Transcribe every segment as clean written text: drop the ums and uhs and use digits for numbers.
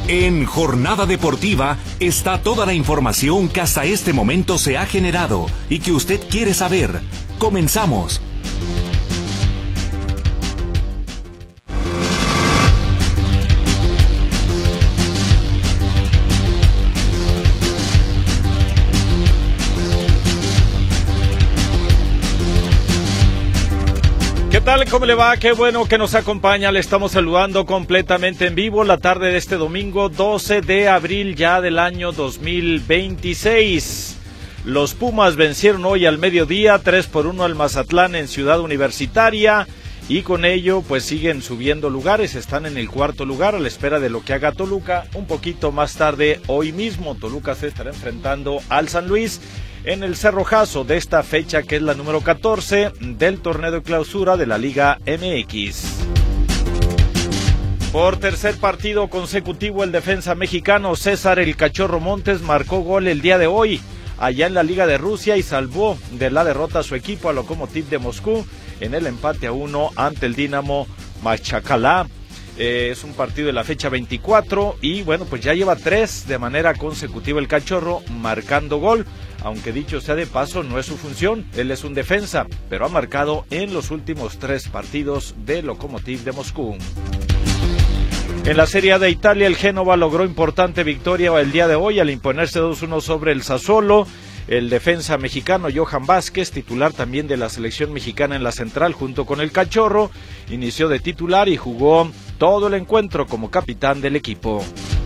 En Jornada Deportiva está toda la información que hasta este momento se ha generado y que usted quiere saber. Comenzamos. ¿Qué tal? ¿Cómo le va? Qué bueno que nos acompaña. Le estamos saludando completamente en vivo la tarde de este domingo 12 de abril ya del año 2026. Los Pumas vencieron hoy al mediodía 3-1 al Mazatlán en Ciudad Universitaria y con ello pues siguen subiendo lugares. Están en el cuarto lugar a la espera de lo que haga Toluca. Un poquito más tarde hoy mismo Toluca se estará enfrentando al San Luis en el cerrojazo de esta fecha que es la número 14 del torneo de clausura de la Liga MX. Por tercer partido consecutivo el defensa mexicano César El Cachorro Montes marcó gol el día de hoy allá en la Liga de Rusia y salvó de la derrota a su equipo a Lokomotiv de Moscú en el empate a 1 ante el Dinamo Machakalá. Es un partido de la fecha 24 y bueno, pues ya lleva 3 de manera consecutiva el Cachorro marcando gol, aunque dicho sea de paso no es su función, él es un defensa, pero ha marcado en los últimos 3 partidos de Lokomotiv de Moscú. En la Serie A de Italia el Génova logró importante victoria el día de hoy al imponerse 2-1 sobre el Sassuolo. El defensa mexicano Johan Vázquez, titular también de la selección mexicana en la central junto con el Cachorro, inició de titular y jugó todo el encuentro como capitán del equipo.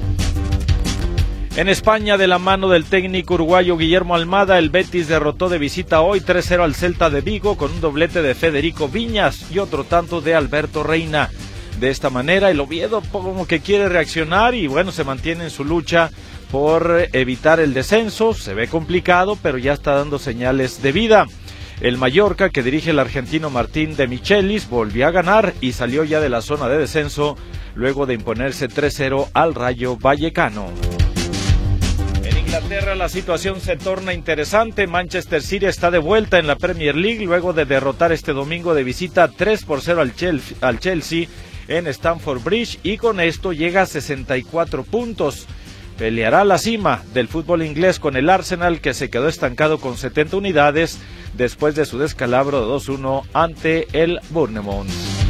En España, de la mano del técnico uruguayo Guillermo Almada, el Betis derrotó de visita hoy 3-0 al Celta de Vigo con un doblete de Federico Viñas y otro tanto de Alberto Reina. De esta manera el Oviedo como que quiere reaccionar y bueno, se mantiene en su lucha por evitar el descenso. Se ve complicado, pero ya está dando señales de vida. El Mallorca, que dirige el argentino Martín de Michelis, volvió a ganar y salió ya de la zona de descenso luego de imponerse 3-0 al Rayo Vallecano. En Inglaterra la situación se torna interesante. Manchester City está de vuelta en la Premier League luego de derrotar este domingo de visita 3-0 al Chelsea en Stamford Bridge y con esto llega a 64 puntos. Peleará la cima del fútbol inglés con el Arsenal, que se quedó estancado con 70 unidades después de su descalabro de 2-1 ante el Bournemouth.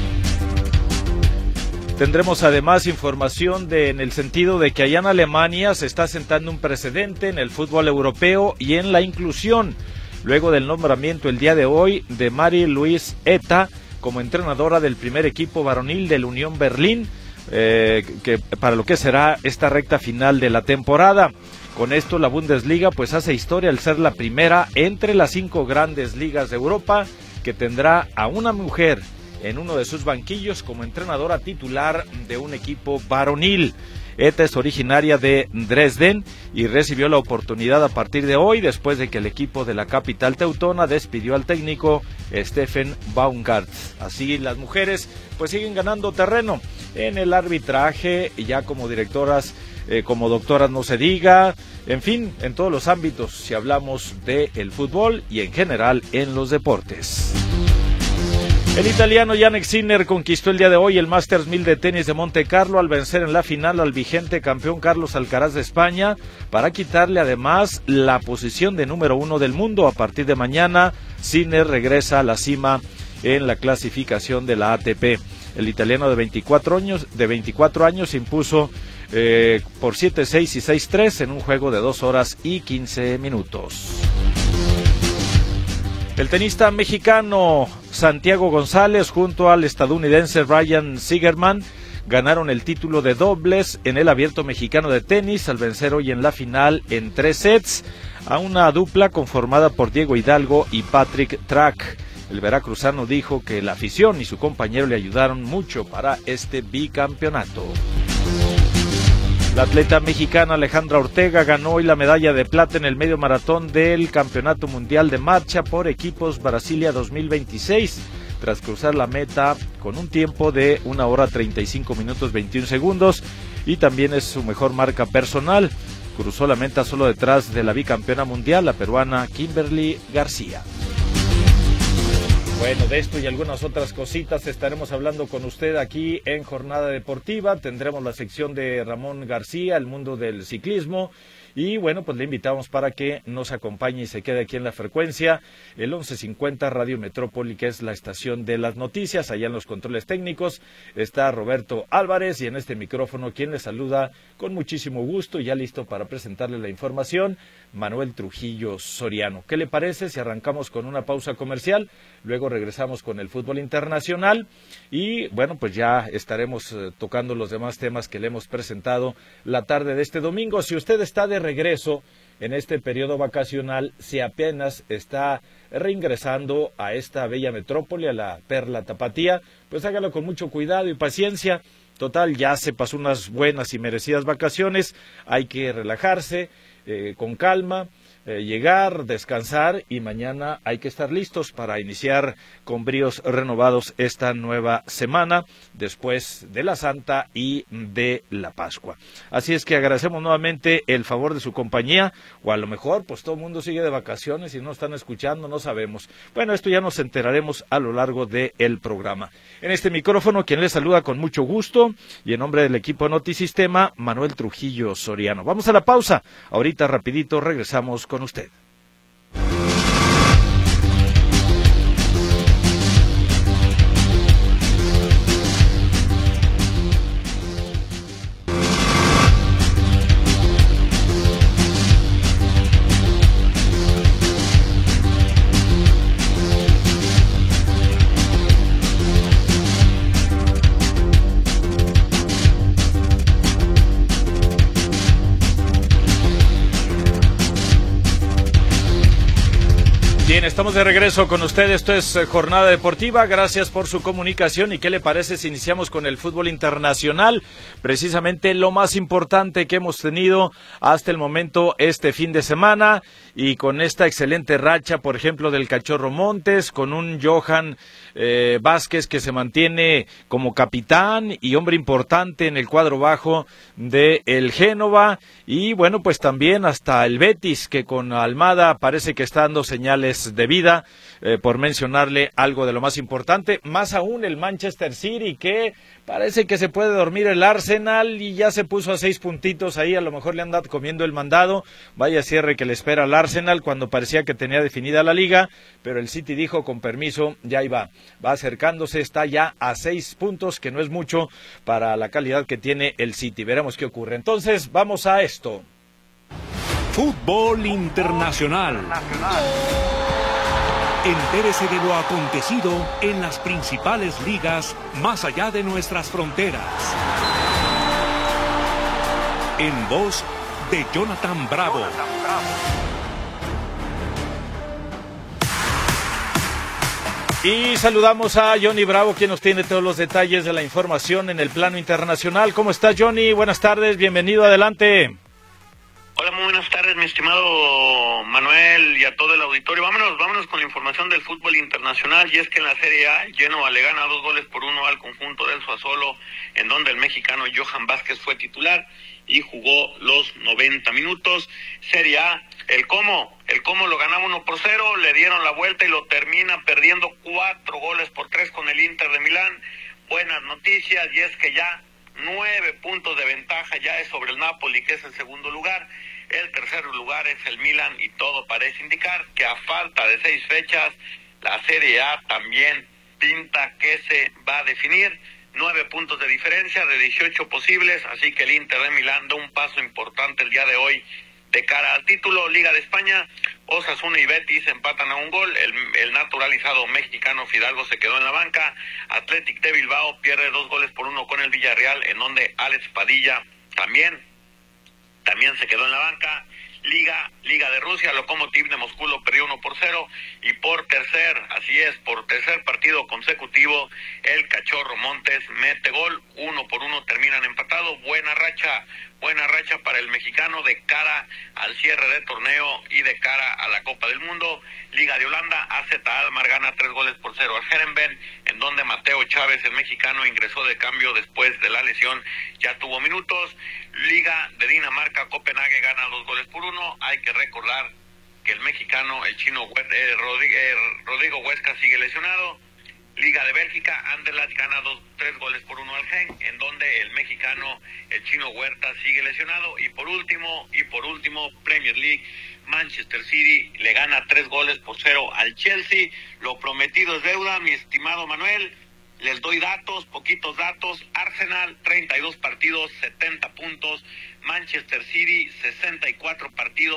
Tendremos además información en el sentido de que allá en Alemania se está sentando un precedente en el fútbol europeo y en la inclusión, luego del nombramiento el día de hoy de Marie-Louise Eta como entrenadora del primer equipo varonil del Unión Berlín, que para lo que será esta recta final de la temporada. Con esto la Bundesliga pues hace historia al ser la primera entre las 5 grandes ligas de Europa que tendrá a una mujer en uno de sus banquillos como entrenadora titular de un equipo varonil. Eta es originaria de Dresden y recibió la oportunidad a partir de hoy después de que el equipo de la capital teutona despidió al técnico Steffen Baumgart. Así las mujeres pues siguen ganando terreno en el arbitraje, ya como directoras, como doctoras no se diga, en fin, en todos los ámbitos si hablamos del fútbol y en general en los deportes. El italiano Jannik Sinner conquistó el día de hoy el Masters 1000 de tenis de Monte Carlo al vencer en la final al vigente campeón Carlos Alcaraz de España para quitarle además la posición de número 1 del mundo. A partir de mañana, Sinner regresa a la cima en la clasificación de la ATP. El italiano de 24 años impuso por 7-6 y 6-3 en un juego de 2 horas y 15 minutos. El tenista mexicano Santiago González junto al estadounidense Ryan Segerman ganaron el título de dobles en el Abierto Mexicano de Tenis al vencer hoy en la final en 3 sets a una dupla conformada por Diego Hidalgo y Patrick Track. El veracruzano dijo que la afición y su compañero le ayudaron mucho para este bicampeonato. La atleta mexicana Alejandra Ortega ganó hoy la medalla de plata en el medio maratón del Campeonato Mundial de Marcha por Equipos Brasilia 2026, tras cruzar la meta con un tiempo de 1 hora 35 minutos 21 segundos y también es su mejor marca personal. Cruzó la meta solo detrás de la bicampeona mundial, la peruana Kimberly García. Bueno, de esto y algunas otras cositas estaremos hablando con usted aquí en Jornada Deportiva. Tendremos la sección de Ramón García, el mundo del ciclismo. Y bueno, pues le invitamos para que nos acompañe y se quede aquí en la frecuencia, el 1150 Radio Metrópoli, que es la estación de las noticias. Allá en los controles técnicos está Roberto Álvarez y en este micrófono quien le saluda con muchísimo gusto, ya listo para presentarle la información, Manuel Trujillo Soriano. ¿Qué le parece si arrancamos con una pausa comercial? Luego regresamos con el fútbol internacional y bueno, pues ya estaremos tocando los demás temas que le hemos presentado la tarde de este domingo. Si usted está de regreso en este periodo vacacional, si apenas está reingresando a esta bella metrópoli, a la Perla Tapatía, pues hágalo con mucho cuidado y paciencia. Total, ya se pasó unas buenas y merecidas vacaciones, hay que relajarse con calma, llegar, descansar y mañana hay que estar listos para iniciar con bríos renovados esta nueva semana después de la Santa y de la Pascua. Así es que agradecemos nuevamente el favor de su compañía, o a lo mejor pues todo el mundo sigue de vacaciones y no están escuchando, no sabemos. Bueno, esto ya nos enteraremos a lo largo del programa. En este micrófono quien les saluda con mucho gusto y en nombre del equipo Notisistema, Manuel Trujillo Soriano. Vamos a la pausa, ahorita rapidito regresamos con usted. Bien, estamos de regreso con ustedes, esto es Jornada Deportiva, gracias por su comunicación y qué le parece si iniciamos con el fútbol internacional, precisamente lo más importante que hemos tenido hasta el momento este fin de semana y con esta excelente racha, por ejemplo, del Cachorro Montes, con un Johan Vázquez que se mantiene como capitán y hombre importante en el cuadro bajo de el Génova y bueno, pues también hasta el Betis que con Almada parece que está dando señales de vida, por mencionarle algo de lo más importante, más aún el Manchester City que parece que se puede dormir el Arsenal y ya se puso a 6 puntitos ahí, a lo mejor le anda comiendo el mandado, vaya cierre que le espera al Arsenal cuando parecía que tenía definida la liga, pero el City dijo con permiso, ya iba, va acercándose, está ya a 6 puntos, que no es mucho para la calidad que tiene el City, veremos qué ocurre. Entonces vamos a esto. Fútbol internacional. Entérese de lo acontecido en las principales ligas más allá de nuestras fronteras. En voz de Jonathan Bravo. Y saludamos a Johnny Bravo, quien nos tiene todos los detalles de la información en el plano internacional. ¿Cómo está, Johnny? Buenas tardes, bienvenido, adelante. Hola, muy buenas tardes, mi estimado Manuel y a todo el auditorio. Vámonos con la información del fútbol internacional, y es que en la Serie A, Genoa le gana 2-1 al conjunto del Sassuolo, en donde el mexicano Johan Vázquez fue titular y jugó los 90 minutos. Serie A, el Como lo ganaba 1-0, le dieron la vuelta y lo termina perdiendo 4-3 con el Inter de Milán. Buenas noticias, y es que ya 9 puntos de ventaja ya es sobre el Napoli, que es el segundo lugar. El tercer lugar es el Milan y todo parece indicar que a falta de 6 fechas la Serie A también pinta que se va a definir. 9 puntos de diferencia de 18 posibles, así que el Inter de Milán da un paso importante el día de hoy de cara al título. Liga de España, Osasuna y Betis empatan a un gol. El naturalizado mexicano Fidalgo se quedó en la banca. Athletic de Bilbao pierde 2-1 con el Villarreal, en donde Alex Padilla también se quedó en la banca. Liga de Rusia, Lokomotiv de Moscú lo perdió 1-0 y por tercer partido consecutivo el Cachorro Montes mete gol, 1-1 terminan empatados. Buena racha para el mexicano de cara al cierre de torneo y de cara a la Copa del Mundo. Liga de Holanda, AZ Alkmaar gana 3-0 al Heerenveen, en donde Mateo Chávez, el mexicano, ingresó de cambio después de la lesión, ya tuvo minutos. Liga de Dinamarca, Copenhague gana 2-1. Hay que recordar que el mexicano, el chino Rodrigo Huesca sigue lesionado. Liga de Bélgica, Anderlecht gana 3-1 al Genk, en donde el mexicano, el chino Huerta, sigue lesionado. Y por último, Premier League, Manchester City le gana 3-0 al Chelsea. Lo prometido es deuda, mi estimado Manuel. Les doy datos, poquitos datos. Arsenal, 32 partidos, 70 puntos. Manchester City, 64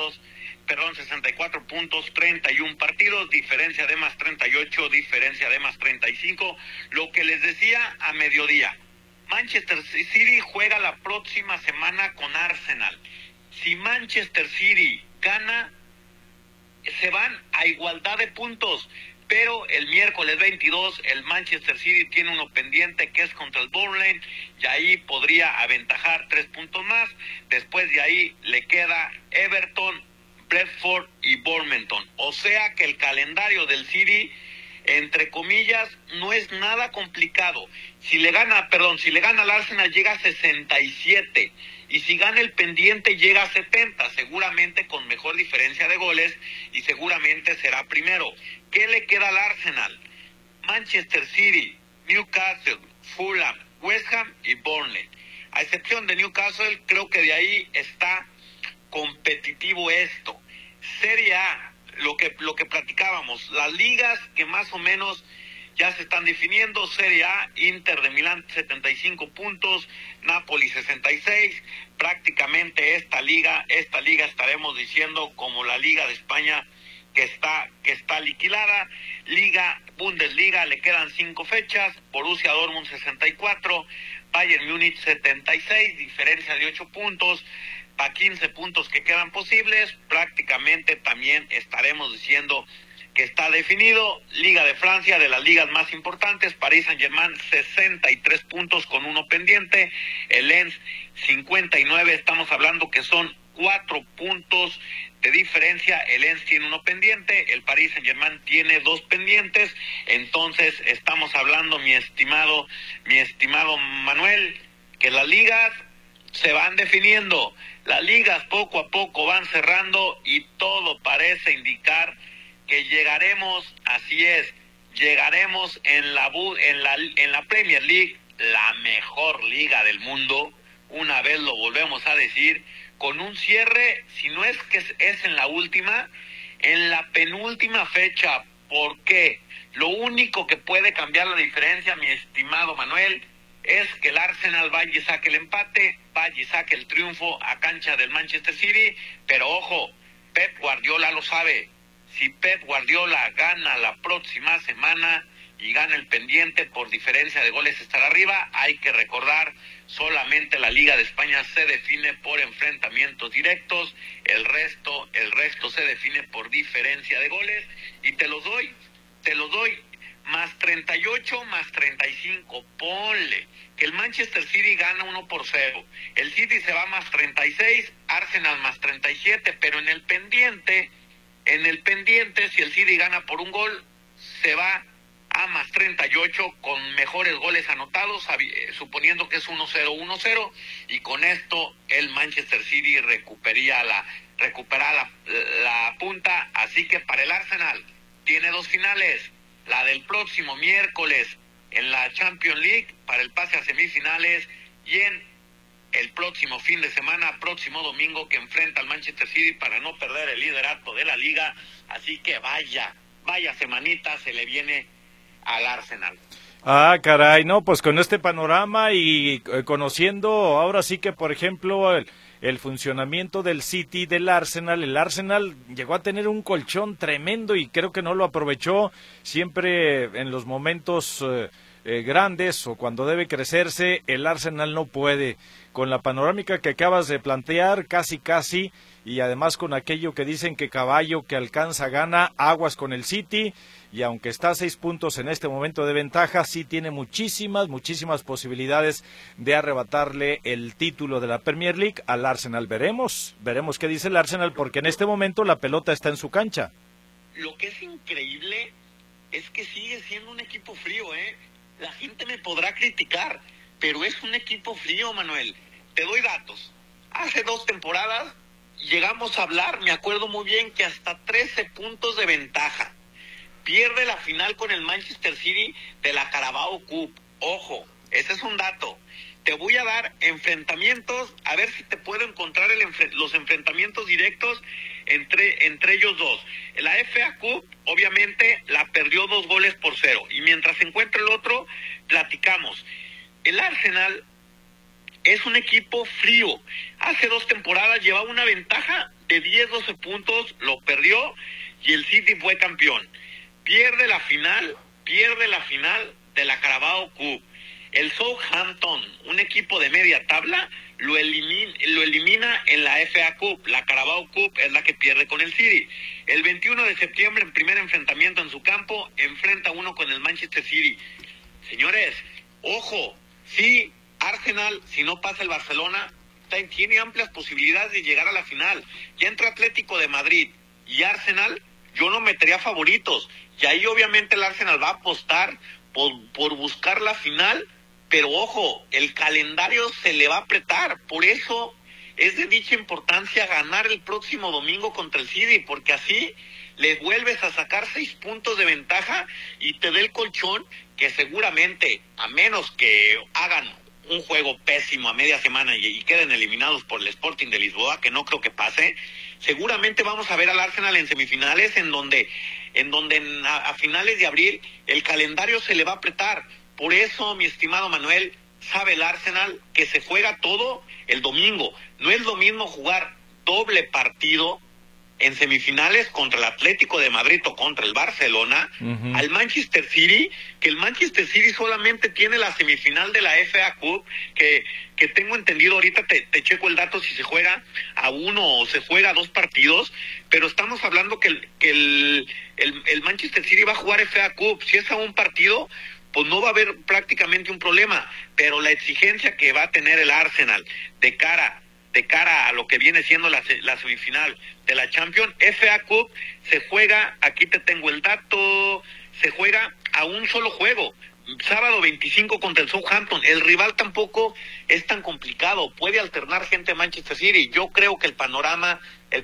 puntos, 31 partidos, diferencia de más 38, diferencia de más 35. Lo que les decía a mediodía, Manchester City juega la próxima semana con Arsenal. Si Manchester City gana, se van a igualdad de puntos. Pero el miércoles 22 el Manchester City tiene uno pendiente que es contra el Burnley y ahí podría aventajar 3 puntos más. Después de ahí le queda Everton, Brentford y Bournemouth. O sea que el calendario del City, entre comillas, no es nada complicado. Si le gana al Arsenal llega a 67 y si gana el pendiente llega a 70, seguramente con mejor diferencia de goles y seguramente será primero. ¿Qué le queda al Arsenal? Manchester City, Newcastle, Fulham, West Ham y Burnley. A excepción de Newcastle, creo que de ahí está competitivo esto. Serie A, lo que platicábamos, las ligas que más o menos ya se están definiendo. Serie A, Inter de Milán 75 puntos, Napoli 66. Prácticamente esta liga estaremos diciendo como la Liga de España que está liquidada. Bundesliga le quedan 5 fechas, Borussia Dortmund 64, Bayern Múnich 76, diferencia de 8 puntos, para 15 puntos que quedan posibles. Prácticamente también estaremos diciendo que está definido. Liga de Francia, de las ligas más importantes, Paris Saint-Germain 63 puntos con uno pendiente, el Lens 59, estamos hablando que son 4 puntos de diferencia. El Lens tiene uno pendiente, el Paris Saint-Germain tiene 2 pendientes. Entonces estamos hablando, mi estimado Manuel, que las ligas se van definiendo, las ligas poco a poco van cerrando y todo parece indicar que llegaremos, así es, llegaremos en la Premier League, la mejor liga del mundo, una vez lo volvemos a decir, con un cierre, si no es que es en la última, en la penúltima fecha. ¿Por qué? Lo único que puede cambiar la diferencia, mi estimado Manuel, es que el Arsenal vaya y saque el empate, vaya y saque el triunfo a cancha del Manchester City. Pero ojo, Pep Guardiola lo sabe. Si Pep Guardiola gana la próxima semana y gana el pendiente, por diferencia de goles estará arriba. Hay que recordar, solamente la Liga de España se define por enfrentamientos directos, el resto se define por diferencia de goles. Y te los doy, más 38, más 35, ponle que el Manchester City gana 1-0, el City se va más 36, Arsenal más 37, pero en el pendiente, si el City gana por un gol, se va a más 38 con mejores goles anotados, suponiendo que es 1-0, y con esto el Manchester City recupera la punta. Así que para el Arsenal tiene 2 finales, la del próximo miércoles en la Champions League para el pase a semifinales, y en el próximo fin de semana, próximo domingo, que enfrenta al Manchester City para no perder el liderato de la liga. Así que vaya semanita se le viene al Arsenal. Ah, caray, no, pues con este panorama y conociendo ahora sí que, por ejemplo, el funcionamiento del City, del Arsenal, el Arsenal llegó a tener un colchón tremendo y creo que no lo aprovechó. Siempre en los momentos grandes o cuando debe crecerse, el Arsenal no puede. Con la panorámica que acabas de plantear, casi, y además con aquello que dicen que caballo que alcanza gana, aguas con el City, y aunque está a 6 puntos en este momento de ventaja, sí tiene muchísimas posibilidades de arrebatarle el título de la Premier League al Arsenal. Veremos qué dice el Arsenal, porque en este momento la pelota está en su cancha. Lo que es increíble es que sigue siendo un equipo frío, ¿eh? La gente me podrá criticar, pero es un equipo frío, Manuel. Te doy datos. Hace 2 temporadas llegamos a hablar, me acuerdo muy bien, que hasta 13 puntos de ventaja. Pierde la final con el Manchester City de la Carabao Cup. Ojo, ese es un dato. Te voy a dar enfrentamientos, a ver si te puedo encontrar los enfrentamientos directos entre ellos dos. La FA Cup, obviamente, la perdió 2-0. Y mientras se encuentra el otro, platicamos. El Arsenal es un equipo frío. Hace 2 temporadas llevaba una ventaja de 10-12 puntos, lo perdió y el City fue campeón. Pierde la final de la Carabao Cup. El Southampton, un equipo de media tabla, lo elimina en la FA Cup. La Carabao Cup es la que pierde con el City. El 21 de septiembre, en primer enfrentamiento en su campo, enfrenta uno con el Manchester City. Señores, ojo, sí, Arsenal, si no pasa el Barcelona, tiene amplias posibilidades de llegar a la final. Ya entre Atlético de Madrid y Arsenal, yo no metería favoritos. Y ahí obviamente el Arsenal va a apostar por buscar la final. Pero ojo, el calendario se le va a apretar, por eso es de dicha importancia ganar el próximo domingo contra el City, porque así le vuelves a sacar 6 puntos de ventaja y te dé el colchón que seguramente, a menos que hagan un juego pésimo a media semana y queden eliminados por el Sporting de Lisboa, que no creo que pase, seguramente vamos a ver al Arsenal en semifinales, en donde a finales de abril el calendario se le va a apretar. Por eso, mi estimado Manuel, sabe el Arsenal que se juega todo el domingo. No es lo mismo jugar doble partido en semifinales contra el Atlético de Madrid o contra el Barcelona, al Manchester City, que el Manchester City solamente tiene la semifinal de la FA Cup, que tengo entendido, ahorita te checo el dato si se juega a 1 o se juega a 2 partidos, pero estamos hablando que el Manchester City va a jugar FA Cup. Si es a 1 partido, pues no va a haber prácticamente un problema, pero la exigencia que va a tener el Arsenal de cara a lo que viene siendo la semifinal de la Champions, FA Cup se juega, aquí te tengo el dato, se juega a un solo juego, sábado 25 contra el Southampton. El rival tampoco es tan complicado, puede alternar gente a Manchester City. Yo creo que el panorama,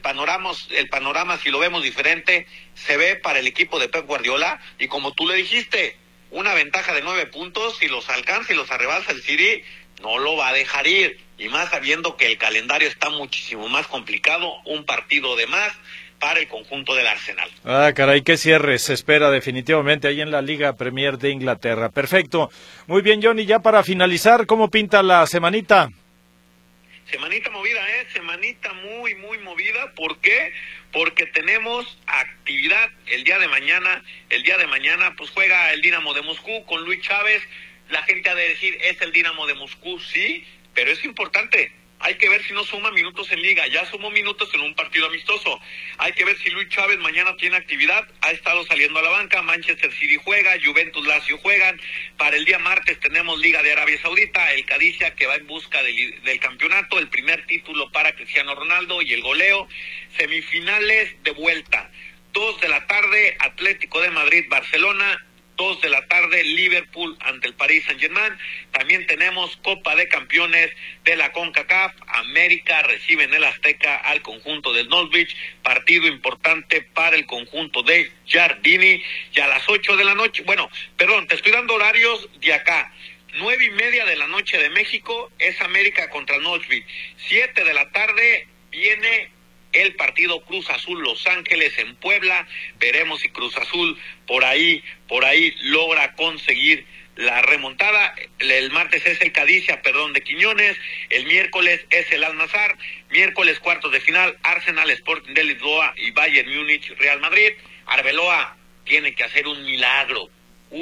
si lo vemos diferente, se ve para el equipo de Pep Guardiola, y como tú le dijiste, una ventaja de 9 puntos, si los alcanza y los arrebasa el City, no lo va a dejar ir, y más sabiendo que el calendario está muchísimo más complicado, un partido de más para el conjunto del Arsenal. Ah, caray, qué cierre se espera definitivamente ahí en la Liga Premier de Inglaterra. Perfecto. Muy bien, Johnny, ya para finalizar, ¿cómo pinta la semanita? Semanita movida, semanita muy, muy movida. ¿Por qué? Porque tenemos actividad el día de mañana. El día de mañana pues juega el Dinamo de Moscú con Luis Chávez. La gente ha de decir, ¿es el Dinamo de Moscú? Sí, pero es importante. Hay que ver si no suma minutos en liga. Ya sumó minutos en un partido amistoso. Hay que ver si Luis Chávez mañana tiene actividad. Ha estado saliendo a la banca. Manchester City juega, Juventus, Lazio juegan. Para el día martes tenemos Liga de Arabia Saudita, el Qadisiyah que va en busca del campeonato, el primer título para Cristiano Ronaldo y el goleo. Semifinales de vuelta. 2 de la tarde, Atlético de Madrid, Barcelona. 2 de la tarde, Liverpool ante el Paris Saint-Germain. También tenemos Copa de Campeones de la CONCACAF. América recibe en el Azteca al conjunto del Norwich. Partido importante para el conjunto de Jardini. Y a las 8 de la noche, te estoy dando horarios de acá. 9:30 de la noche de México es América contra Norwich. 7 de la tarde viene el partido Cruz Azul Los Ángeles en Puebla. Veremos si Cruz Azul por ahí logra conseguir la remontada. El martes es el Qadisiyah, de Quiñones. El miércoles es el Al-Nassr. Miércoles cuartos de final, Arsenal, Sporting de Lisboa y Bayern Múnich, Real Madrid. Arbeloa tiene que hacer un milagro.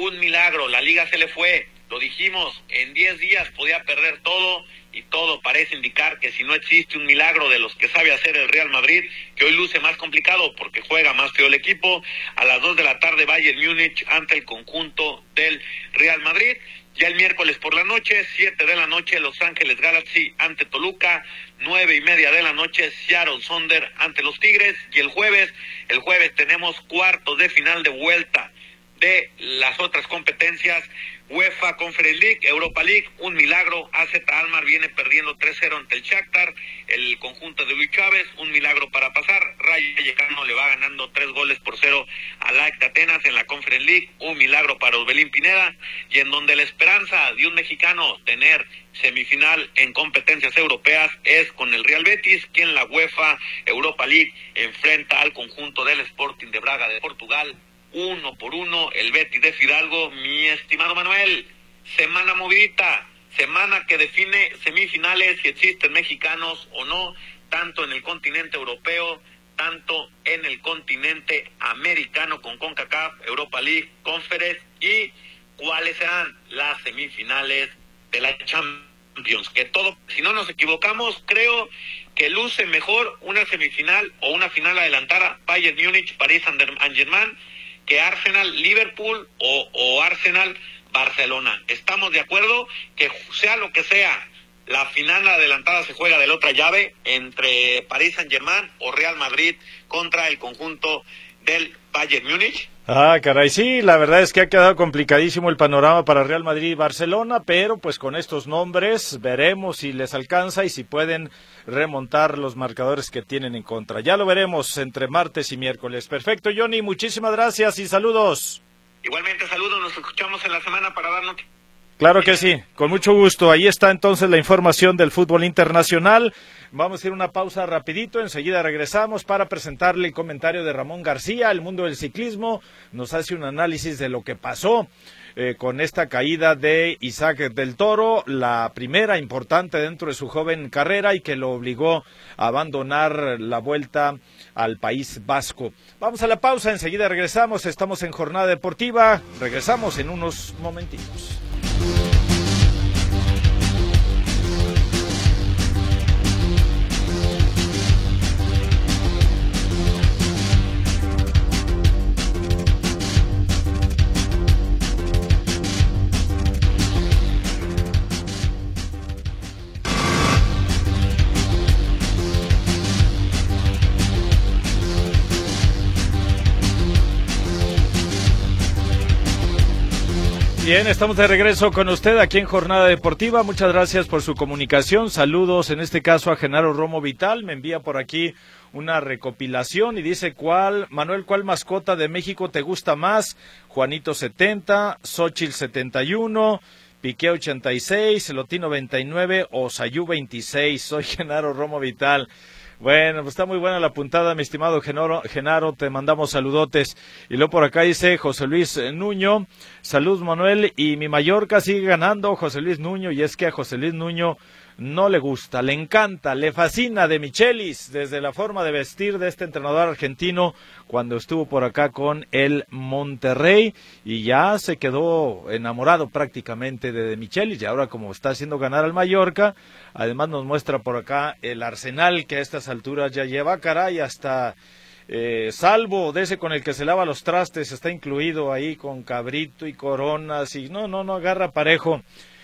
La liga se le fue, lo dijimos, en 10 días podía perder todo, y todo parece indicar que si no existe un milagro de los que sabe hacer el Real Madrid, que hoy luce más complicado porque juega más feo el equipo. A las 2 de la tarde Bayern Múnich ante el conjunto del Real Madrid. Ya el miércoles por la noche, 7 de la noche, Los Ángeles Galaxy ante Toluca. 9:30 de la noche, Seattle Sounders ante los Tigres. Y el jueves tenemos cuartos de final de vuelta de las otras competencias. UEFA Conference League, Europa League, un milagro. AZ Alkmaar viene perdiendo 3-0 ante el Shakhtar. El conjunto de Luis Chávez, un milagro para pasar. Rayo Vallecano le va ganando 3-0 al AEK Atenas en la Conference League, un milagro para Orbelín Pineda. Y en donde la esperanza de un mexicano tener semifinal en competencias europeas es con el Real Betis, quien en la UEFA Europa League enfrenta al conjunto del Sporting de Braga de Portugal. 1-1, el Betis de Fidalgo. Mi estimado Manuel, semana movidita, semana que define semifinales, si existen mexicanos o no, tanto en el continente europeo, tanto en el continente americano con CONCACAF, Europa League, Conference, y cuáles serán las semifinales de la Champions. Que todo, si no nos equivocamos, creo que luce mejor una semifinal o una final adelantada Bayern Múnich, París Saint-Germain, que Arsenal Liverpool o Arsenal Barcelona. Estamos de acuerdo que sea lo que sea, la final adelantada se juega de la otra llave entre París Saint-Germain o Real Madrid contra el conjunto del Bayern Múnich. Ah, caray, sí, la verdad es que ha quedado complicadísimo el panorama para Real Madrid y Barcelona, pero pues con estos nombres veremos si les alcanza y si pueden remontar los marcadores que tienen en contra. Ya lo veremos entre martes y miércoles. Perfecto, Johnny, muchísimas gracias y saludos. Igualmente, saludos, nos escuchamos en la semana para darnos... Claro que sí, con mucho gusto. Ahí está entonces la información del fútbol internacional. Vamos a ir a una pausa rapidito, enseguida regresamos para presentarle el comentario de Ramón García. El mundo del ciclismo nos hace un análisis de lo que pasó con esta caída de Isaac del Toro, la primera importante dentro de su joven carrera y que lo obligó a abandonar la vuelta al País Vasco. Vamos a la pausa, enseguida regresamos, estamos en Jornada Deportiva, regresamos en unos momentitos. Bien, estamos de regreso con usted aquí en Jornada Deportiva. Muchas gracias por su comunicación. Saludos en este caso a Genaro Romo Vital. Me envía por aquí una recopilación y dice: Manuel, ¿cuál mascota de México te gusta más? Juanito 70, Xochitl 71, Piqué 86, Lotí 99 o Sayú 26. Soy Genaro Romo Vital. Bueno, pues está muy buena la puntada, mi estimado Genaro, te mandamos saludotes. Y luego por acá dice José Luis Nuño: salud Manuel, y mi Mallorca sigue ganando, José Luis Nuño. Y es que a José Luis Nuño no le gusta, le encanta, le fascina De Michelis, desde la forma de vestir de este entrenador argentino cuando estuvo por acá con el Monterrey, y ya se quedó enamorado prácticamente de Michelis, y ahora como está haciendo ganar al Mallorca, además nos muestra por acá el arsenal que a estas alturas ya lleva, caray, hasta Salvo, de ese con el que se lava los trastes, está incluido ahí con Cabrito y Coronas, y no agarra parejo.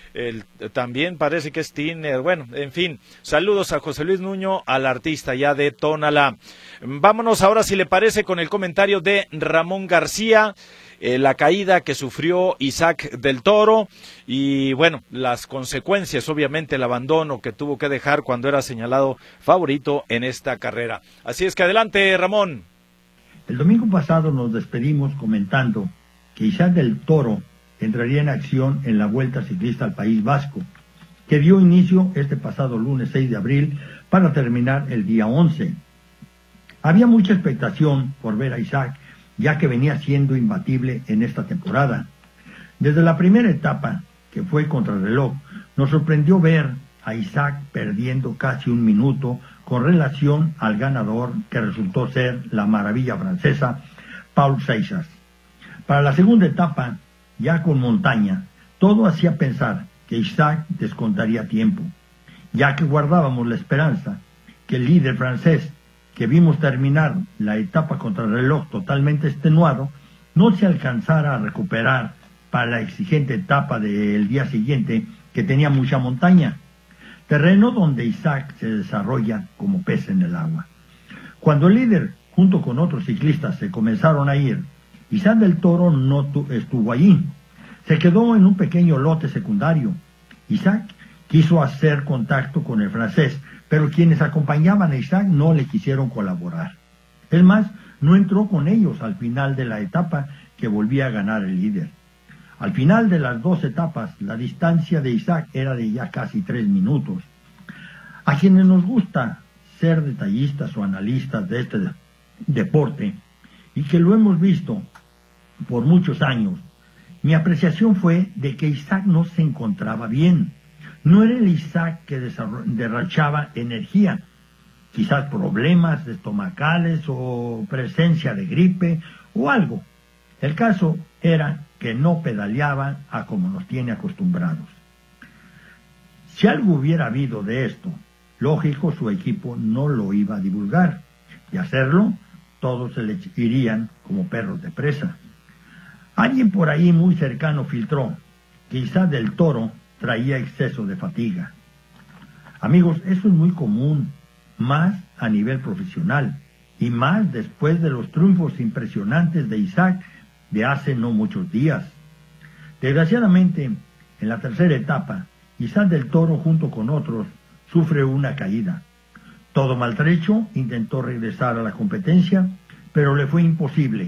También parece que es Tiner. Bueno, en fin, saludos a José Luis Nuño, al artista ya de Tonalá. Vámonos ahora, si le parece, con el comentario de Ramón García, la caída que sufrió Isaac del Toro y bueno, las consecuencias, obviamente el abandono que tuvo que dejar cuando era señalado favorito en esta carrera. Así es que adelante, Ramón. El domingo pasado nos despedimos comentando que Isaac del Toro entraría en acción en la Vuelta Ciclista al País Vasco, que dio inicio este pasado lunes 6 de abril para terminar el día 11. Había mucha expectación por ver a Isaac, ya que venía siendo imbatible en esta temporada. Desde la primera etapa, que fue contrarreloj, nos sorprendió ver a Isaac perdiendo casi un minuto con relación al ganador, que resultó ser la maravilla francesa, Paul Seixas. Para la segunda etapa, ya con montaña, todo hacía pensar que Isaac descontaría tiempo, ya que guardábamos la esperanza que el líder francés, que vimos terminar la etapa contrarreloj totalmente extenuado, no se alcanzara a recuperar para la exigente etapa del día siguiente, que tenía mucha montaña, terreno donde Isaac se desarrolla como pez en el agua. Cuando el líder, junto con otros ciclistas, se comenzaron a ir, Isaac del Toro no estuvo allí. Se quedó en un pequeño lote secundario. Isaac quiso hacer contacto con el francés, pero quienes acompañaban a Isaac no le quisieron colaborar. Es más, no entró con ellos al final de la etapa que volvía a ganar el líder. Al final de las 2 etapas, la distancia de Isaac era de ya casi 3 minutos. A quienes nos gusta ser detallistas o analistas de este deporte, y que lo hemos visto por muchos años, mi apreciación fue de que Isaac no se encontraba bien. No era el Isaac que derrochaba energía, quizás problemas estomacales o presencia de gripe o algo. El caso era que no pedaleaba a como nos tiene acostumbrados. Si algo hubiera habido de esto, lógico, su equipo no lo iba a divulgar. De hacerlo, todos se le irían como perros de presa. Alguien por ahí muy cercano filtró que Isaac del Toro traía exceso de fatiga. Amigos, eso es muy común, más a nivel profesional, y más después de los triunfos impresionantes de Isaac de hace no muchos días. Desgraciadamente, en la tercera etapa, Isaac del Toro, junto con otros, sufre una caída. Todo maltrecho, intentó regresar a la competencia, pero le fue imposible.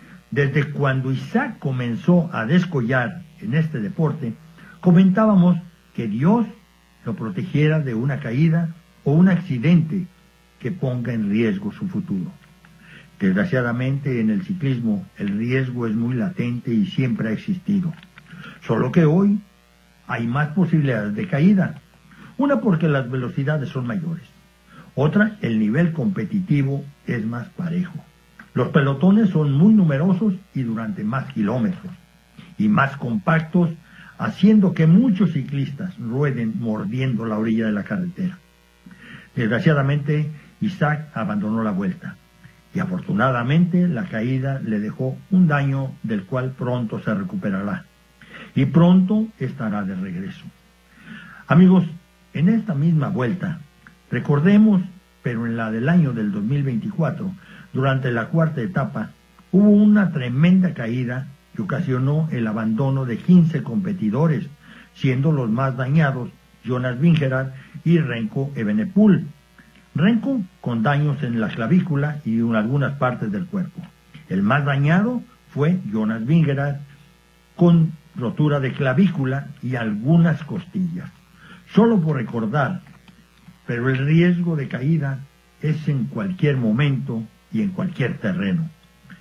Desde cuando Isaac comenzó a descollar en este deporte, comentábamos que Dios lo protegiera de una caída o un accidente que ponga en riesgo su futuro. Desgraciadamente, en el ciclismo el riesgo es muy latente y siempre ha existido. Solo que hoy hay más posibilidades de caída. Una, porque las velocidades son mayores. Otra, el nivel competitivo es más parejo. Los pelotones son muy numerosos y durante más kilómetros, y más compactos, haciendo que muchos ciclistas rueden mordiendo la orilla de la carretera. Desgraciadamente, Isaac abandonó la vuelta, y afortunadamente la caída le dejó un daño del cual pronto se recuperará, y pronto estará de regreso. Amigos, en esta misma vuelta, recordemos, pero en la del año del 2024, durante la cuarta etapa, hubo una tremenda caída que ocasionó el abandono de 15 competidores, siendo los más dañados Jonas Vingegaard y Remco Evenepoel. Remco con daños en la clavícula y en algunas partes del cuerpo. El más dañado fue Jonas Vingegaard, con rotura de clavícula y algunas costillas. Solo por recordar, pero el riesgo de caída es en cualquier momento y en cualquier terreno.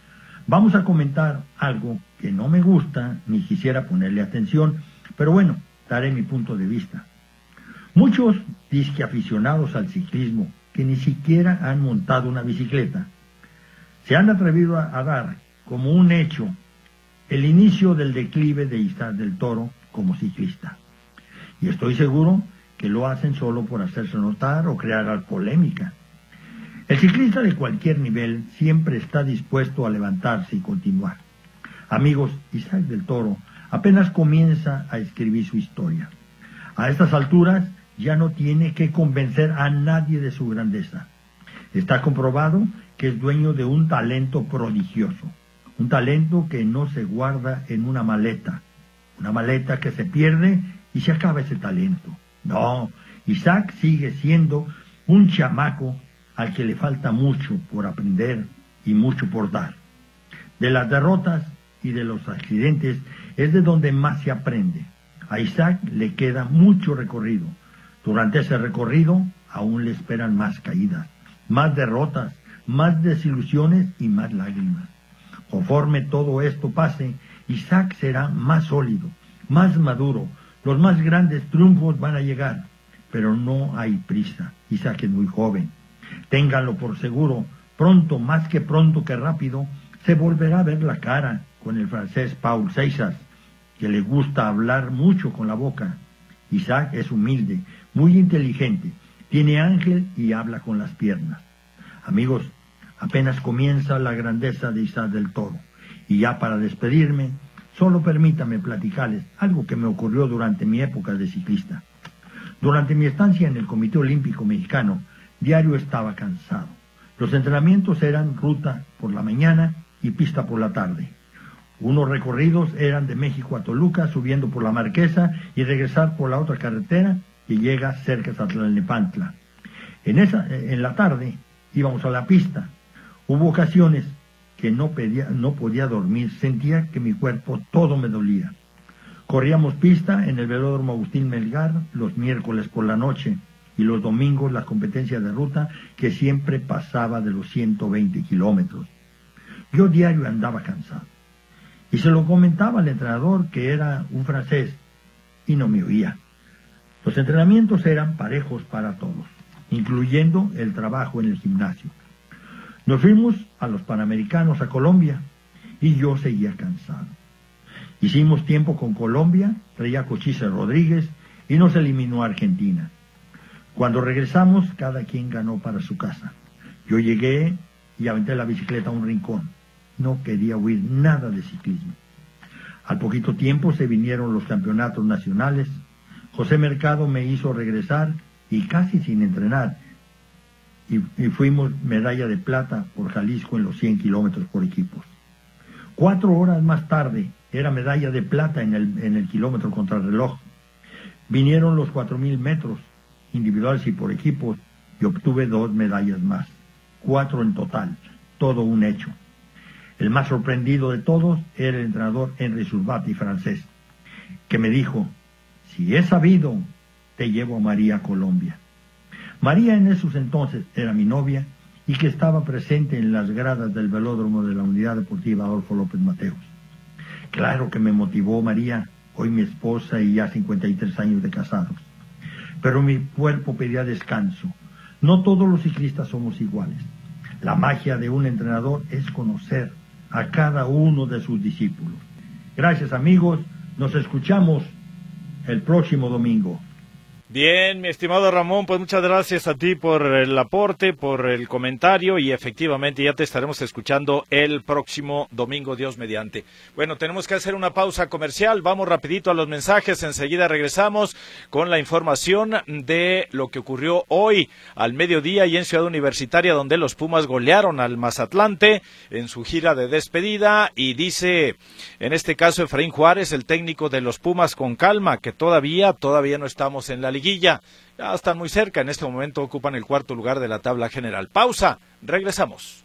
Vamos a comentar algo que no me gusta ni quisiera ponerle atención, pero bueno, daré mi punto de vista. Muchos disque aficionados al ciclismo que ni siquiera han montado una bicicleta se han atrevido a dar como un hecho el inicio del declive de Isaac del Toro como ciclista. Y estoy seguro que lo hacen solo por hacerse notar o crear polémica. El ciclista de cualquier nivel siempre está dispuesto a levantarse y continuar. Amigos, Isaac del Toro apenas comienza a escribir su historia. A estas alturas ya no tiene que convencer a nadie de su grandeza. Está comprobado que es dueño de un talento prodigioso, un talento que no se guarda en una maleta que se pierde y se acaba ese talento. No, Isaac sigue siendo un chamaco al que le falta mucho por aprender y mucho por dar. De las derrotas y de los accidentes es de donde más se aprende. A Isaac le queda mucho recorrido. Durante ese recorrido aún le esperan más caídas, más derrotas, más desilusiones y más lágrimas. Conforme todo esto pase, Isaac será más sólido, más maduro. Los más grandes triunfos van a llegar, pero no hay prisa. Isaac es muy joven. Ténganlo por seguro, pronto, más que pronto que rápido, se volverá a ver la cara con el francés Paul Ceysars, que le gusta hablar mucho con la boca. Isaac es humilde, muy inteligente, tiene ángel y habla con las piernas. Amigos, apenas comienza la grandeza de Isaac del Toro. Y ya para despedirme, solo permítame platicarles algo que me ocurrió durante mi época de ciclista. Durante mi estancia en el Comité Olímpico Mexicano, diario estaba cansado. Los entrenamientos eran ruta por la mañana y pista por la tarde. Unos recorridos eran de México a Toluca, subiendo por la Marquesa y regresar por la otra carretera que llega cerca de Tlalnepantla. En la tarde íbamos a la pista. Hubo ocasiones que no podía dormir, sentía que mi cuerpo todo me dolía. Corríamos pista en el velódromo Agustín Melgar los miércoles por la noche y los domingos la competencia de ruta que siempre pasaba de los 120 kilómetros. Yo diario andaba cansado y se lo comentaba al entrenador, que era un francés, y no me oía. Los entrenamientos eran parejos para todos, incluyendo el trabajo en el gimnasio. Nos fuimos a los Panamericanos a Colombia y yo seguía cansado. Hicimos tiempo con Colombia, traía Cochise Rodríguez y nos eliminó a Argentina. Cuando regresamos, cada quien ganó para su casa. Yo llegué y aventé la bicicleta a un rincón. No quería oír nada de ciclismo. Al poquito tiempo se vinieron los campeonatos nacionales. José Mercado me hizo regresar y casi sin entrenar. Y fuimos medalla de plata por Jalisco en los 100 kilómetros por equipos. 4 horas más tarde era medalla de plata en el kilómetro contrarreloj. Vinieron los 4,000 metros, individuales y por equipos, y obtuve 2 medallas más. 4 en total, todo un hecho. El más sorprendido de todos era el entrenador Henri Surbati, francés, que me dijo: si es sabido, te llevo a María a Colombia. María en esos entonces era mi novia y que estaba presente en las gradas del velódromo de la Unidad Deportiva Adolfo López Mateos. Claro que me motivó María, hoy mi esposa y ya 53 años de casados. Pero mi cuerpo pedía descanso. No todos los ciclistas somos iguales. La magia de un entrenador es conocer a cada uno de sus discípulos. Gracias, amigos, nos escuchamos el próximo domingo. Bien, mi estimado Ramón, pues muchas gracias a ti por el aporte, por el comentario, y efectivamente ya te estaremos escuchando el próximo domingo, Dios mediante. Bueno, tenemos que hacer una pausa comercial, vamos rapidito a los mensajes, enseguida regresamos con la información de lo que ocurrió hoy al mediodía y en Ciudad Universitaria, donde los Pumas golearon al Mazatlante en su gira de despedida, y dice, en este caso, Efraín Juárez, el técnico de los Pumas, con calma, que todavía no estamos en la liguilla, ya están muy cerca, en este momento ocupan el 4º lugar de la tabla general. Pausa, regresamos.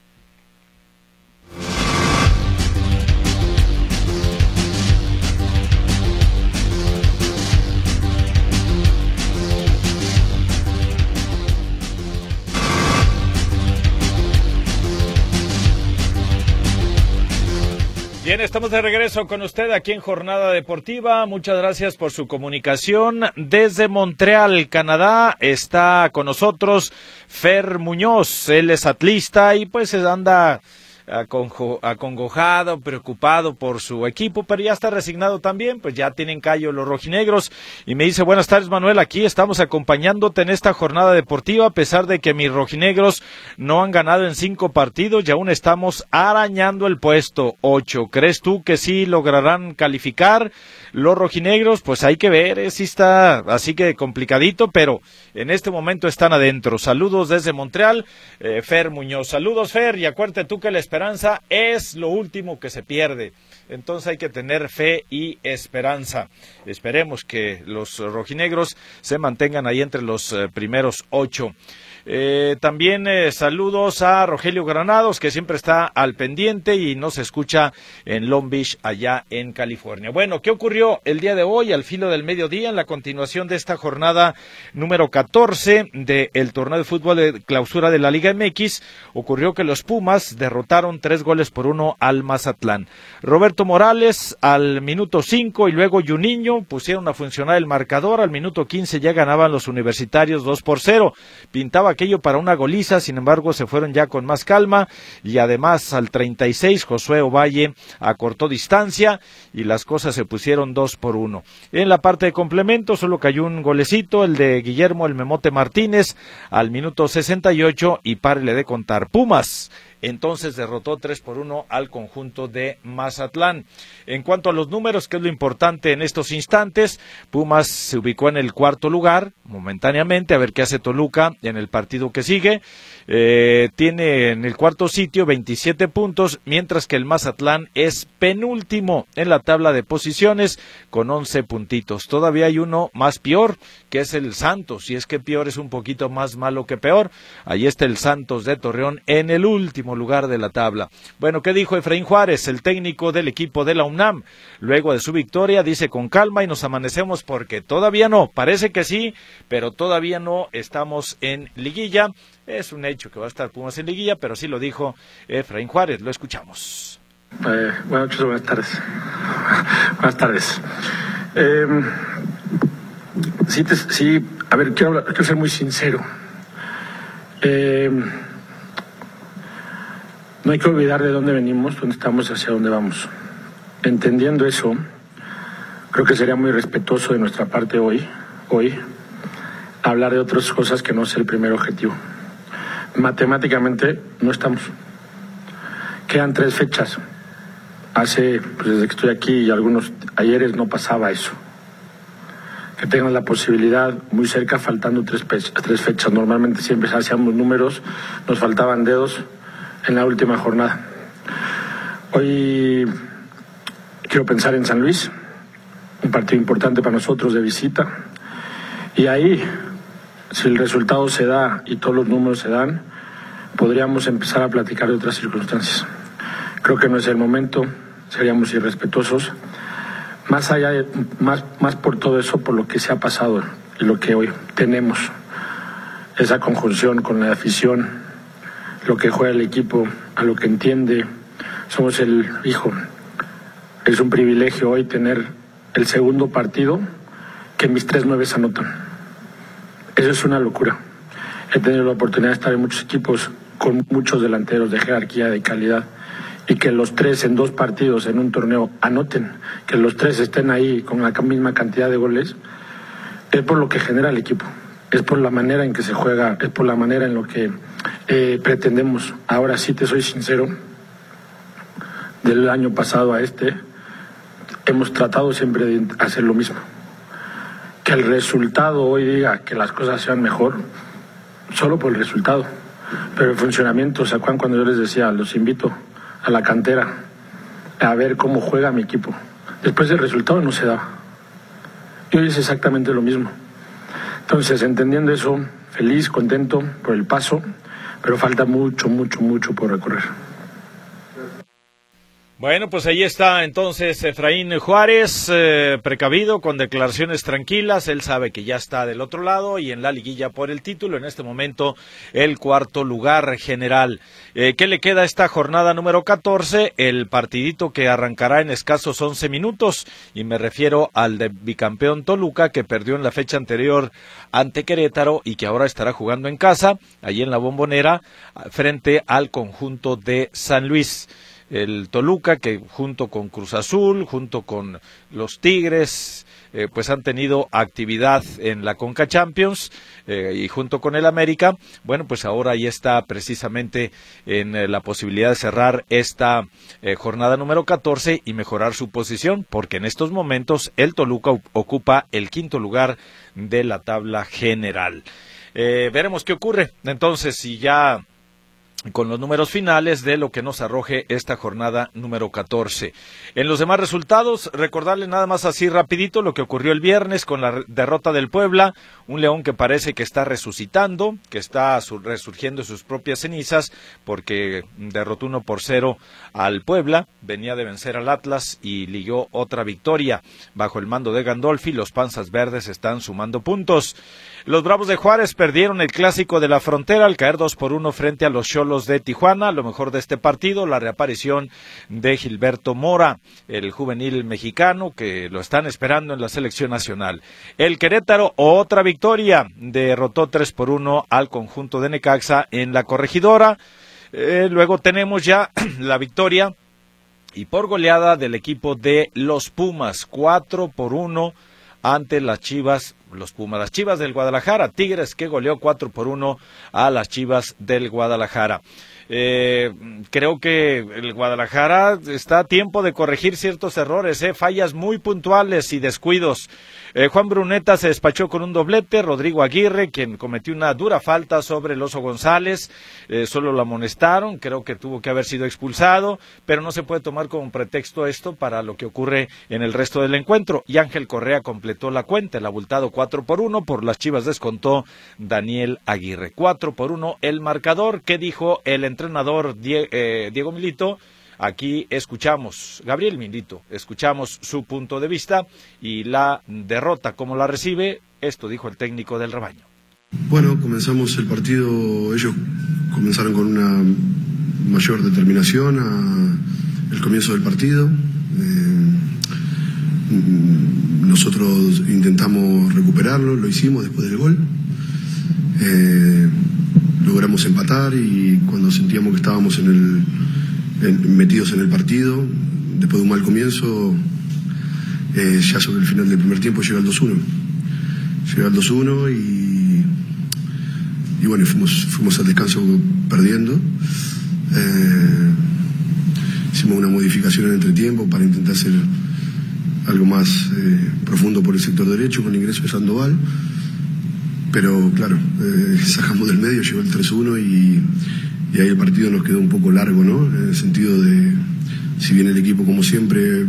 Bien, estamos de regreso con usted aquí en Jornada Deportiva. Muchas gracias por su comunicación. Desde Montreal, Canadá, está con nosotros Fer Muñoz. Él es atlista y pues anda acongojado, preocupado por su equipo, pero ya está resignado también, pues ya tienen callo los rojinegros, y me dice: buenas tardes, Manuel, aquí estamos acompañándote en esta jornada deportiva, a pesar de que mis rojinegros no han ganado en 5 partidos y aún estamos arañando el puesto 8. ¿Crees tú que sí lograrán calificar los rojinegros? Pues hay que ver, sí está así que complicadito, pero en este momento están adentro. Saludos desde Montreal, Fer Muñoz. Saludos, Fer, y acuérdate tú que la esperanza es lo último que se pierde. Entonces hay que tener fe y esperanza. Esperemos que los rojinegros se mantengan ahí entre los primeros 8. También saludos a Rogelio Granados, que siempre está al pendiente y nos escucha en Long Beach, allá en California. Bueno, ¿qué ocurrió el día de hoy al filo del mediodía en la continuación de esta jornada número 14 del torneo de fútbol de clausura de la Liga MX? Ocurrió que los Pumas derrotaron 3-1 al Mazatlán. Roberto Morales al minuto 5 y luego Juninho pusieron a funcionar el marcador. Al minuto 15 ya ganaban los universitarios 2-0. Pintaba aquello para una goliza, sin embargo se fueron ya con más calma, y además al 36 Josué Ovalle acortó distancia y las cosas se pusieron 2-1. En la parte de complemento solo cayó un golecito, el de Guillermo el Memote Martínez al minuto 68, y párele de contar. Pumas entonces derrotó 3-1 al conjunto de Mazatlán. En cuanto a los números, que es lo importante en estos instantes, Pumas se ubicó en el cuarto lugar, momentáneamente, a ver qué hace Toluca en el partido que sigue. Tiene en el cuarto sitio 27 puntos, mientras que el Mazatlán es penúltimo en la tabla de posiciones con 11 puntitos. Todavía hay uno más peor, que es el Santos, y es que peor es un poquito más malo que peor. Ahí está el Santos de Torreón en el último lugar de la tabla. Bueno, ¿qué dijo Efraín Juárez, el técnico del equipo de la UNAM? Luego de su victoria, dice: con calma y nos amanecemos porque todavía no, parece que sí, pero todavía no estamos en liguilla. Es un hecho que va a estar Pumas en liguilla, pero sí lo dijo Efraín Juárez. Lo escuchamos. Buenas tardes. Buenas tardes. A ver, quiero ser muy sincero. No hay que olvidar de dónde venimos, dónde estamos, hacia dónde vamos. Entendiendo eso, creo que sería muy respetuoso de nuestra parte hoy hablar de otras cosas que no es el primer objetivo. Matemáticamente no estamos. Quedan 3 fechas. Desde que estoy aquí y algunos ayeres no pasaba eso. Que tengan la posibilidad muy cerca, faltando 3 fechas. Normalmente siempre hacíamos números, nos faltaban dedos en la última jornada. Hoy quiero pensar en San Luis, un partido importante para nosotros de visita. Y ahí, si el resultado se da y todos los números se dan, podríamos empezar a platicar de otras circunstancias. Creo que no es el momento, seríamos irrespetuosos. Más allá de, más por todo eso, por lo que se ha pasado y lo que hoy tenemos, esa conjunción con la afición, lo que juega el equipo, a lo que entiende, somos es un privilegio hoy tener el segundo partido que mis 3 9 anotan. Eso es una locura. He tenido la oportunidad de estar en muchos equipos con muchos delanteros de jerarquía, de calidad, y que los 3 en 2 partidos en un torneo anoten, que los 3 estén ahí con la misma cantidad de goles, es por lo que genera el equipo, es por la manera en que se juega, es por la manera en lo que pretendemos. Ahora sí te soy sincero, del año pasado a hemos tratado siempre de hacer lo mismo. Que el resultado hoy diga que las cosas sean mejor, solo por el resultado. Pero el funcionamiento, ¿se acuerdan cuando yo les decía, los invito a la cantera a ver cómo juega mi equipo? Después del resultado no se da. Y hoy es exactamente lo mismo. Entonces, entendiendo eso, feliz, contento por el paso, pero falta mucho por recorrer. Bueno, pues ahí está entonces Efraín Juárez, precavido, con declaraciones tranquilas. Él sabe que ya está del otro lado y en la liguilla por el título, en este momento el cuarto lugar general. ¿Qué le queda a esta jornada número 14? El partidito que arrancará en escasos 11 minutos, y me refiero al de bicampeón Toluca, que perdió en la fecha anterior ante Querétaro y que ahora estará jugando en casa, allí en la Bombonera, frente al conjunto de San Luis. El Toluca, que junto con Cruz Azul, junto con los Tigres, pues han tenido actividad en la Conca Champions, y junto con el América, bueno, pues ahora ahí está precisamente en la posibilidad de cerrar esta jornada número 14 y mejorar su posición, porque en estos momentos el Toluca ocupa el 5º lugar de la tabla general. Veremos qué ocurre entonces, si ya con los números finales de lo que nos arroje esta jornada número 14. En los demás resultados, recordarle nada más así rapidito lo que ocurrió el viernes con la derrota del Puebla, un León que parece que está resucitando, que está resurgiendo sus propias cenizas, porque derrotó 1-0 al Puebla, venía de vencer al Atlas y ligó otra victoria. Bajo el mando de Gandolfi, los Panzas Verdes están sumando puntos. Los Bravos de Juárez perdieron el Clásico de la Frontera al caer 2-1 frente a los Xolos de Tijuana. Lo mejor de este partido, la reaparición de Gilberto Mora, el juvenil mexicano que lo están esperando en la selección nacional. El Querétaro, otra victoria, derrotó 3-1 al conjunto de Necaxa en la Corregidora. Luego tenemos ya la victoria y por goleada del equipo de los Pumas, 4-1 ante las Chivas los Pumas. Las Chivas del Guadalajara, Tigres que goleó 4-1 a las Chivas del Guadalajara. Creo que el Guadalajara está a tiempo de corregir ciertos errores, fallas muy puntuales y descuidos. Juan Bruneta se despachó con un doblete. Rodrigo Aguirre, quien cometió una dura falta sobre el Oso González, solo lo amonestaron, creo que tuvo que haber sido expulsado, pero no se puede tomar como pretexto esto para lo que ocurre en el resto del encuentro. Y Ángel Correa completó la cuenta, el abultado 4-1, por las Chivas descontó Daniel Aguirre. 4-1 el marcador. ¿Qué dijo el entrenador Diego Milito? Aquí escuchamos, Gabriel Milito, escuchamos su punto de vista y la derrota, cómo la recibe. Esto dijo el técnico del rebaño. Bueno, comenzamos el partido, ellos comenzaron con una mayor determinación al comienzo del partido. Nosotros intentamos recuperarlo, lo hicimos después del gol. Logramos empatar y cuando sentíamos que estábamos metidos en el partido, después de un mal comienzo, ya sobre el final del primer tiempo llega el 2-1. Llega el 2-1 y bueno, fuimos al descanso perdiendo. Hicimos una modificación en entretiempo para intentar hacer algo más profundo por el sector derecho con el ingreso de Sandoval. Pero claro, sacamos del medio, llegó el 3-1 y ahí el partido nos quedó un poco largo, ¿no? En el sentido de, si bien el equipo como siempre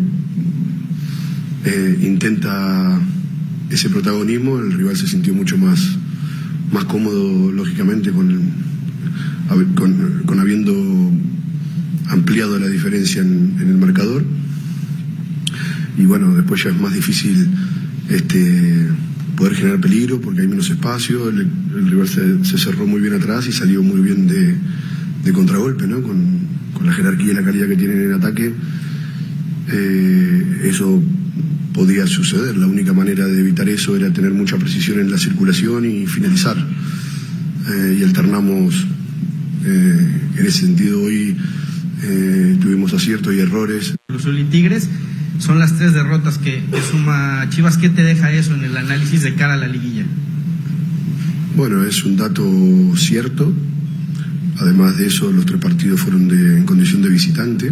intenta ese protagonismo, el rival se sintió mucho más cómodo, lógicamente, con habiendo ampliado la diferencia en el marcador. Y bueno, después ya es más difícil poder generar peligro porque hay menos espacio. El rival se cerró muy bien atrás y salió muy bien de contragolpe, ¿no? Con la jerarquía y la calidad que tienen en ataque, eso podía suceder. La única manera de evitar eso era tener mucha precisión en la circulación y finalizar. Y alternamos en ese sentido. Hoy tuvimos aciertos y errores. Los Tigres son las 3 derrotas que suma Chivas. ¿Qué te deja eso en el análisis de cara a la liguilla? Bueno, es un dato cierto. Además de eso, los 3 partidos fueron en condición de visitante,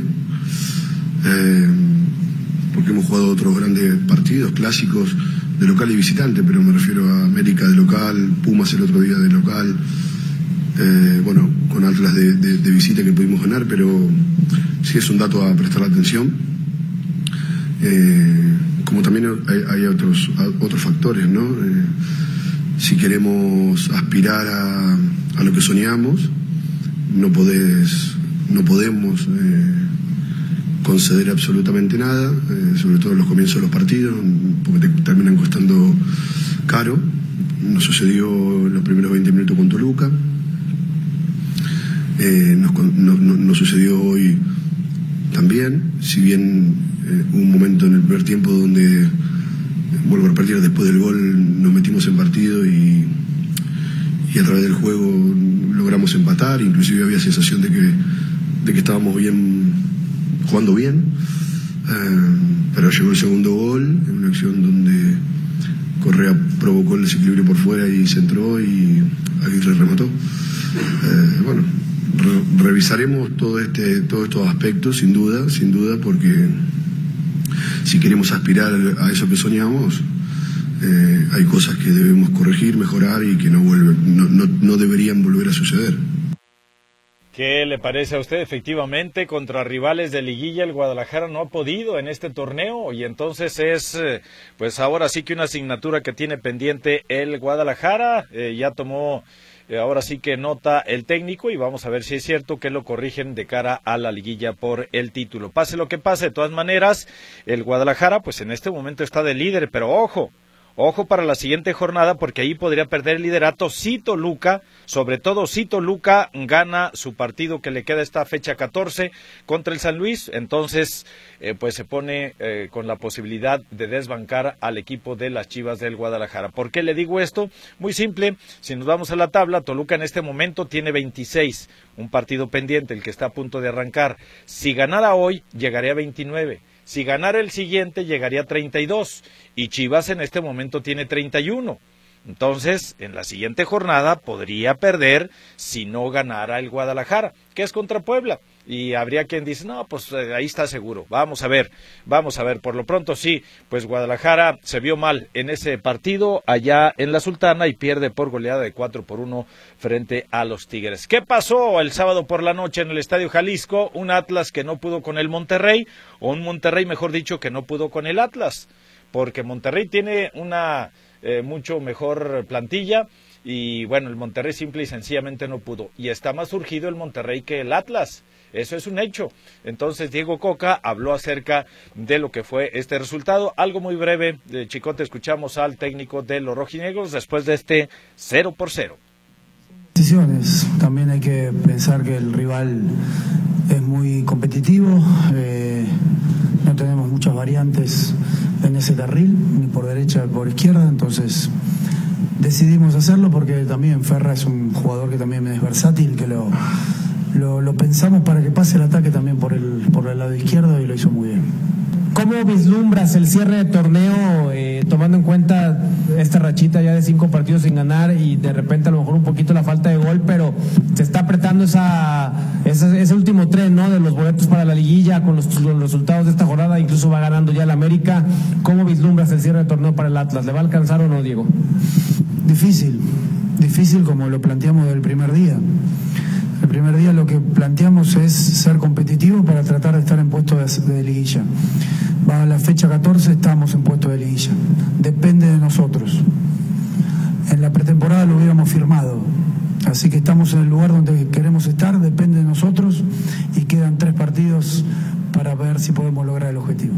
porque hemos jugado otros grandes partidos clásicos de local y visitante, pero me refiero a América de local, Pumas el otro día de local, bueno, con Atlas de visita que pudimos ganar, pero sí es un dato a prestar atención. Como también hay otros factores, ¿no? Si queremos aspirar a lo que soñamos, no podemos conceder absolutamente nada, sobre todo en los comienzos de los partidos, porque te terminan costando caro. Nos sucedió en los primeros 20 minutos con Toluca, nos sucedió hoy también, si bien hubo un momento en el primer tiempo donde, vuelvo a repetir, después del gol nos metimos en partido y a través del juego logramos empatar. Inclusive había sensación de que estábamos jugando bien, pero llegó el segundo gol en una acción donde Correa provocó el desequilibrio por fuera y centró y Aguirre remató. Bueno, revisaremos todos estos aspectos sin duda, porque si queremos aspirar a eso que soñamos, hay cosas que debemos corregir, mejorar y que no deberían volver a suceder. ¿Qué le parece a usted? Efectivamente, contra rivales de liguilla el Guadalajara no ha podido en este torneo y entonces es, pues ahora sí que una asignatura que tiene pendiente el Guadalajara. Ya tomó ahora sí que nota el técnico y vamos a ver si es cierto que lo corrigen de cara a la liguilla por el título. Pase lo que pase, de todas maneras, el Guadalajara pues en este momento está de líder, pero ojo para la siguiente jornada porque ahí podría perder el liderato si Toluca, sobre todo si Toluca gana su partido que le queda esta fecha 14 contra el San Luis, entonces pues se pone con la posibilidad de desbancar al equipo de las Chivas del Guadalajara. ¿Por qué le digo esto? Muy simple, si nos vamos a la tabla, Toluca en este momento tiene 26, un partido pendiente, el que está a punto de arrancar. Si ganara hoy, llegaría a 29. Si ganara el siguiente, llegaría a 32, y Chivas en este momento tiene 31. Entonces, en la siguiente jornada podría perder si no ganara el Guadalajara, que es contra Puebla. Y habría quien dice, no, pues ahí está seguro, vamos a ver, por lo pronto sí, pues Guadalajara se vio mal en ese partido allá en la Sultana y pierde por goleada de 4-1 frente a los Tigres. ¿Qué pasó el sábado por la noche en el Estadio Jalisco? Un Atlas que no pudo con el Monterrey, o un Monterrey, mejor dicho, que no pudo con el Atlas, porque Monterrey tiene una mucho mejor plantilla, y bueno, el Monterrey simple y sencillamente no pudo, y está más urgido el Monterrey que el Atlas. Eso es un hecho. Entonces Diego Coca habló acerca de lo que fue este resultado. Algo muy breve, Chicote, escuchamos al técnico de los rojinegros después de este 0-0. Decisiones. También hay que pensar que el rival es muy competitivo. No tenemos muchas variantes en ese carril, ni por derecha ni por izquierda. Entonces decidimos hacerlo porque también Ferra es un jugador que también es versátil, que lo pensamos para que pase el ataque también por el lado izquierdo, y lo hizo muy bien. ¿Cómo vislumbras el cierre de torneo, tomando en cuenta esta rachita ya de 5 partidos sin ganar y de repente a lo mejor un poquito la falta de gol, pero se está apretando ese último tren, ¿no?, de los boletos para la liguilla con los resultados de esta jornada? Incluso va ganando ya el América. ¿Cómo vislumbras el cierre de torneo para el Atlas? ¿Le va a alcanzar o no, Diego? Difícil como lo planteamos del primer día. El primer día lo que planteamos es ser competitivo para tratar de estar en puesto de liguilla. Va a la fecha 14, estamos en puesto de liguilla. Depende de nosotros. En la pretemporada lo hubiéramos firmado. Así que estamos en el lugar donde queremos estar, depende de nosotros, y quedan 3 partidos para ver si podemos lograr el objetivo.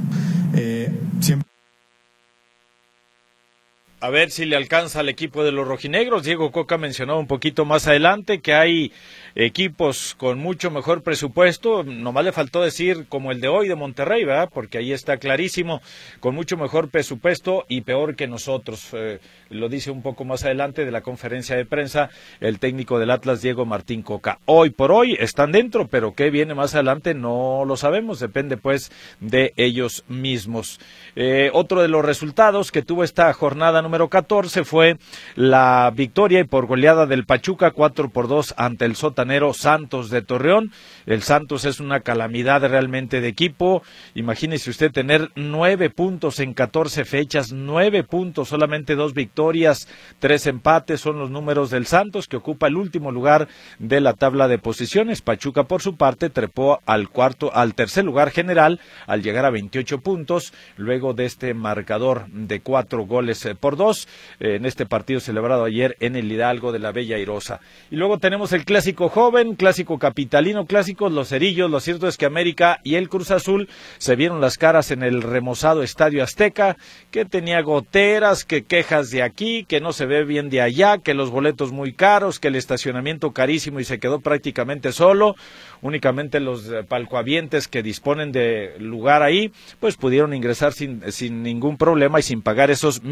A ver si le alcanza al equipo de los rojinegros. Diego Coca mencionó un poquito más adelante que hay equipos con mucho mejor presupuesto, nomás le faltó decir como el de hoy de Monterrey, ¿verdad? Porque ahí está clarísimo, con mucho mejor presupuesto y peor que nosotros. Lo dice un poco más adelante de la conferencia de prensa el técnico del Atlas, Diego Martín Coca. Hoy por hoy están dentro, pero qué viene más adelante no lo sabemos, depende pues de ellos mismos. Otro de los resultados que tuvo esta jornada número 14 fue la victoria y por goleada del Pachuca 4-2 ante el sotanero Santos de Torreón. El Santos es una calamidad realmente de equipo. Imagínese usted tener 9 puntos en 14 fechas, 9 puntos, solamente 2 victorias, 3 empates, son los números del Santos, que ocupa el último lugar de la tabla de posiciones. Pachuca, por su parte, trepó al tercer lugar general al llegar a 28 puntos, luego de este marcador de 4-2 en este partido celebrado ayer en el Hidalgo de la Bella Airosa. Y luego tenemos el clásico joven, clásico capitalino, clásicos los cerillos. Lo cierto es que América y el Cruz Azul se vieron las caras en el remozado Estadio Azteca, que tenía goteras, que quejas de aquí, que no se ve bien de allá, que los boletos muy caros, que el estacionamiento carísimo y se quedó prácticamente solo. Únicamente los palcohabientes que disponen de lugar ahí, pues pudieron ingresar sin ningún problema y sin pagar esos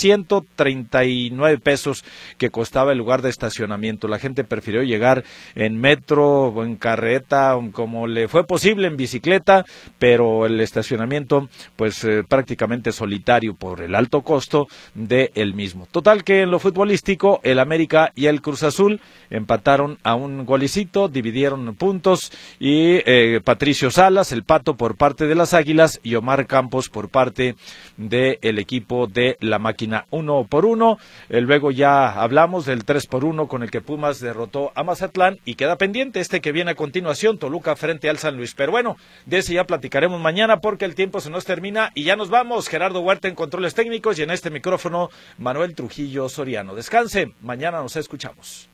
1,139 pesos que costaba el lugar de estacionamiento. La gente prefirió llegar en metro o en carreta, como le fue posible, en bicicleta, pero el estacionamiento pues prácticamente solitario por el alto costo de el mismo. Total que en lo futbolístico el América y el Cruz Azul empataron a un golecito, dividieron puntos y Patricio Salas, el Pato por parte de las Águilas y Omar Campos por parte del equipo de la Máquina 1-1. Luego ya hablamos del 3-1 con el que Pumas derrotó a Mazatlán y queda pendiente este que viene a continuación, Toluca frente al San Luis. Pero bueno, de ese ya platicaremos mañana porque el tiempo se nos termina y ya nos vamos. Gerardo Huerta en controles técnicos y en este micrófono Manuel Trujillo Soriano. Descanse, mañana nos escuchamos.